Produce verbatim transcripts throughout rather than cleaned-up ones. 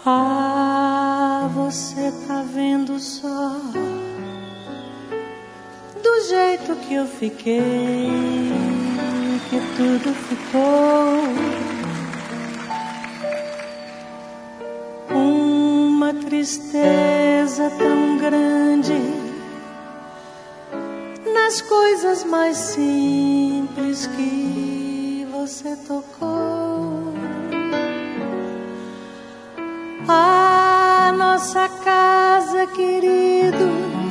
Ah, você tá vendo só do jeito que eu fiquei, que tudo ficou uma tristeza tão grande nas coisas mais simples que você tocou. A nossa casa, querido,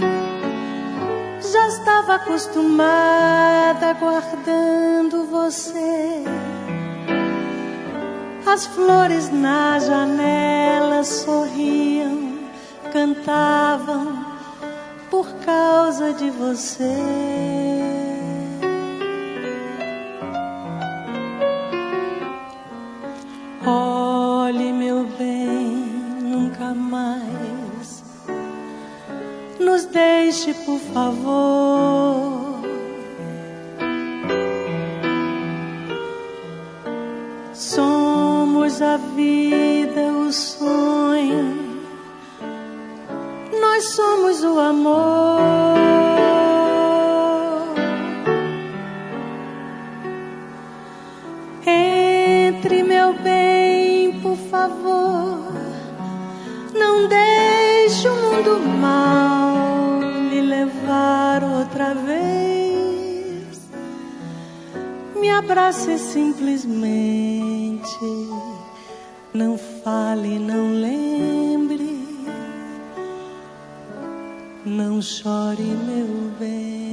já estava acostumada guardando você. As flores na janela sorriam, cantavam por causa de você. Olhe, meu bem, nunca mais nos deixe, por favor. Somos a vida, o sonho, nós somos o amor. Entre, meu bem, por favor, não deixe o mundo mal lhe levar outra vez. Me abrace simplesmente, não fale, não lembre, não chore, meu bem.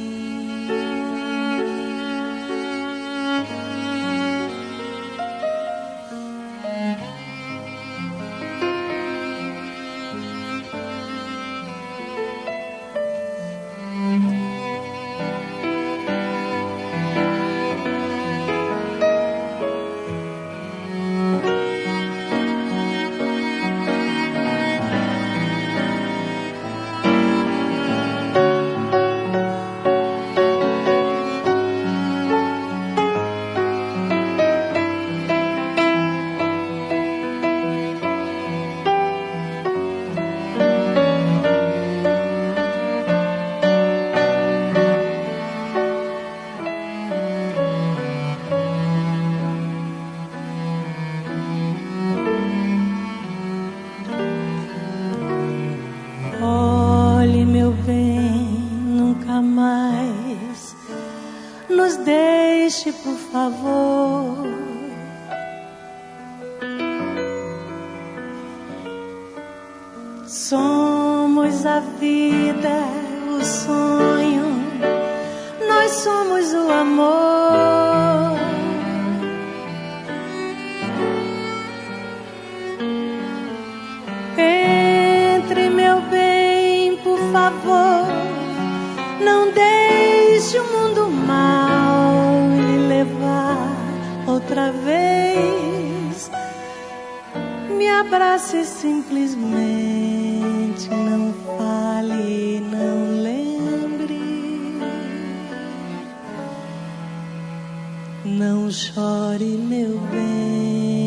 Olhe, meu bem, nunca mais nos deixe, por favor. Somos a vida, o sonho, nós somos o amor. Entre, meu bem, por favor, não deixe o mundo mal lhe levar outra vez. Me abrace simplesmente, não fale, não lembre, não chore, meu bem.